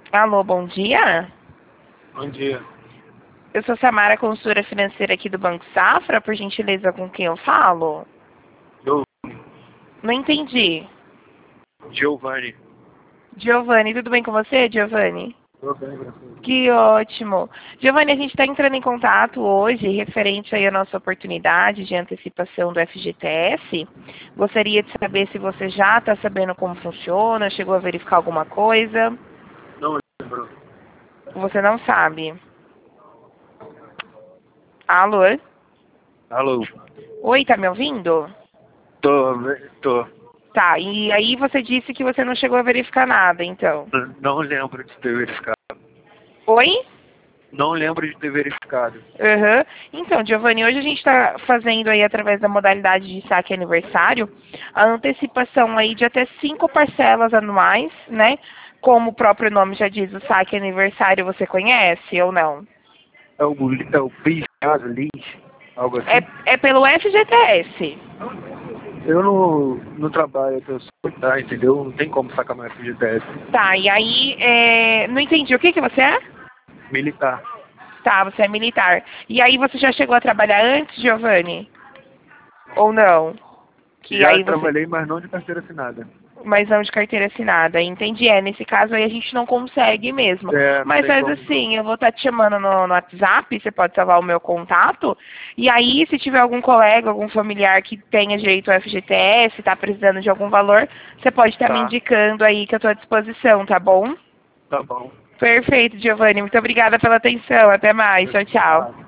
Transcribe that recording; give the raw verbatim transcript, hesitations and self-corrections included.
Alô, bom dia. Bom dia. Eu sou Samara, consultora financeira aqui do Banco Safra. Por gentileza, com quem eu falo? Eu, Não entendi. Giovanni. Giovanni, tudo bem com você, Giovanni? Tô bem, graças a Deus. Que ótimo. Giovanni, a gente está entrando em contato hoje referente aí à nossa oportunidade de antecipação do F G T S. Gostaria de saber se você já está sabendo como funciona, chegou a verificar alguma coisa. Não lembro. Você não sabe. Alô? Alô? Oi, tá me ouvindo? Tô, tô. Tá, e aí você disse que você não chegou a verificar nada, então. Não lembro de ter verificado. Oi? Não lembro de ter verificado. Aham. Então, Giovanni, hoje a gente está fazendo aí, através da modalidade de saque aniversário, a antecipação aí de até cinco parcelas anuais, né? Como o próprio nome já diz, o saque aniversário você conhece ou não? É o, é o PIS, caso, L I S, algo assim? É, é pelo F G T S. Eu não, não trabalho, eu sou militar, entendeu? Não tem como sacar mais F G T S. Tá, e aí, é... não entendi, o que que você é? Militar. Tá, você é militar. E aí você já chegou a trabalhar antes, Giovanni? Ou não? Que Já aí você... trabalhei, mas não de carteira assinada. Mas não de carteira assinada. Entendi. É, nesse caso aí a gente não consegue mesmo. É, não Mas tem faz como. assim, eu vou estar te chamando no, no WhatsApp, você pode salvar o meu contato. E aí, se tiver algum colega, algum familiar que tenha direito ao F G T S, está precisando de algum valor, você pode estar me Tá, indicando aí que eu estou à disposição, tá bom? tá bom. Perfeito, Giovanni. Muito obrigada pela atenção. Até mais. Tchau, tchau.